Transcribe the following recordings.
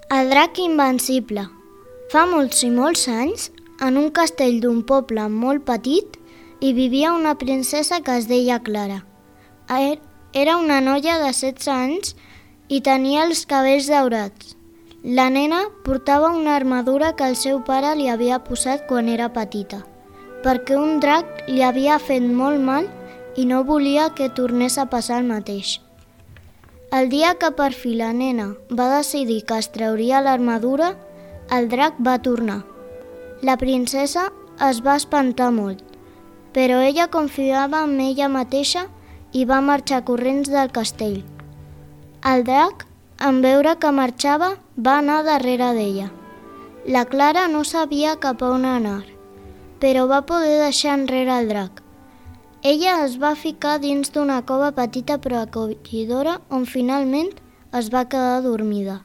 El drac invencible. Fa molts i molts anys, en un castell d'un poble molt petit, hi vivia una princesa que es deia Clara. Era una noia de 16 anys i tenia els cabells daurats. La nena portava una armadura que el seu pare li havia posat quan era petita, perquè un drac li havia fet molt mal i no volia que tornés a passar el mateix. El dia que per fi la nena va decidir que es trauria l'armadura, el drac va tornar. La princesa es va espantar molt, però ella confiava en ella mateixa i va marxar corrents del castell. El drac, en veure que marxava, va anar darrere d'ella. La Clara no sabia cap a on anar, però va poder deixar enrere el drac. Ella es va ficar dins d'una cova petita però acollidora on finalment es va quedar dormida.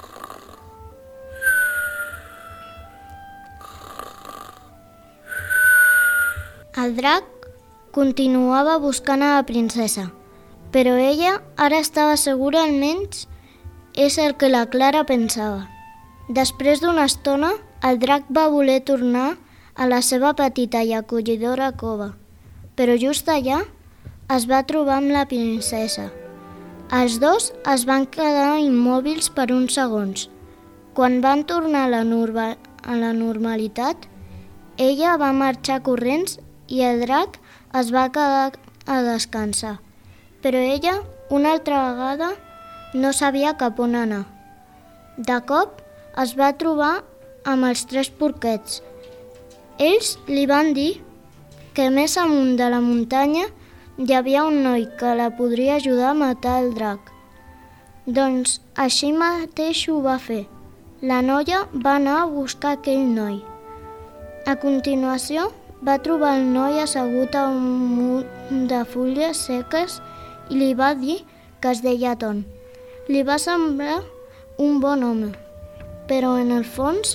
El drac continuava buscant a la princesa, però ella ara estava segura almenys és el que la Clara pensava. Després d'una estona, el drac va voler tornar a la seva petita i acollidora cova, però just allà es va trobar amb la princesa. Els dos es van quedar immòbils per uns segons. Quan van tornar a la normalitat, ella va marxar corrents i el drac es va quedar a descansar, però ella, una altra vegada, no sabia cap on anar. De cop es va trobar amb els 3 porquets. Ells li van dir que més amunt de la muntanya hi havia un noi que la podria ajudar a matar el drac. Doncs així mateix ho va fer. La noia va anar a buscar aquell noi. A continuació, va trobar el noi assegut a un munt de fulles seques i li va dir que es deia Ton. Li va semblar un bon home, però en el fons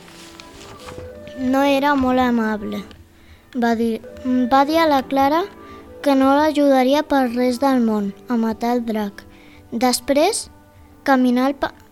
no era molt amable. Va dir a la Clara que no l'ajudaria per res del món a matar el drac. Després, caminant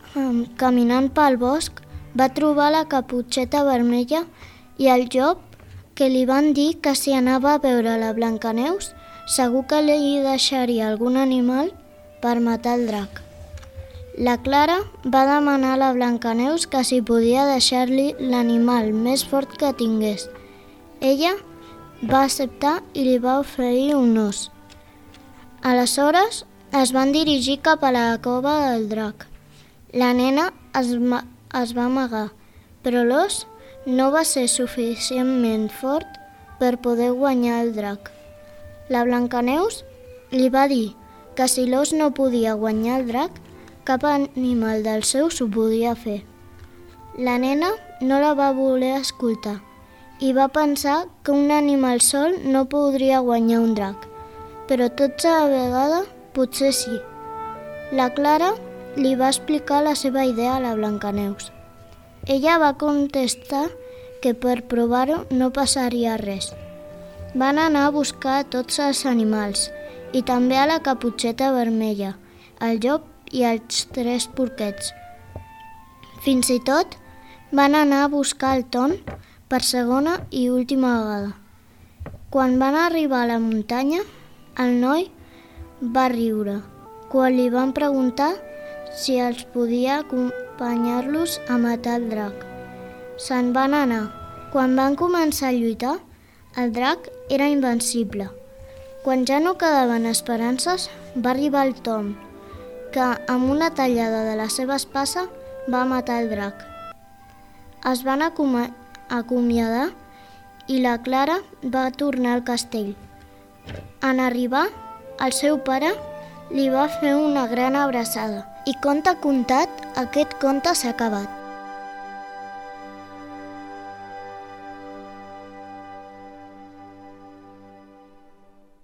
pel bosc, va trobar la Caputxeta Vermella i el llop, que li van dir que si anava a veure la Blancaneus, segur que li deixaria algun animal per matar el drac. La Clara va demanar a la Blancaneus que si podia deixar-li l'animal més fort que tingués. Ella va acceptar i li va oferir un os. Aleshores es van dirigir cap a la cova del drac. La nena es va amagar, però l'os no va ser suficientment fort per poder guanyar el drac. La Blancaneus li va dir que si l'os no podia guanyar el drac, cap animal dels seus ho podia fer. La nena no la va voler escoltar i va pensar que un animal sol no podria guanyar un drac, però tots a la vegada potser sí. La Clara li va explicar la seva idea a la Blancaneus. Ella va contestar que per provar-ho no passaria res. Van anar a buscar tots els animals i també a la Caputxeta Vermella, el llop i els 3 porquets. Fins i tot van anar a buscar el Ton per segona i última vegada. Quan van arribar a la muntanya, el noi va riure quan li van preguntar si els podia acompanyar-los a matar el drac. Se'n van anar. Quan van començar a lluitar, el drac era invencible. Quan ja no quedaven esperances, va arribar el Tom, que amb una tallada de la seva espasa va matar el drac. Es van acomiadar i la Clara va tornar al castell. En arribar, el seu pare li va fer una gran abraçada. I conte contat, aquest conte s'ha acabat.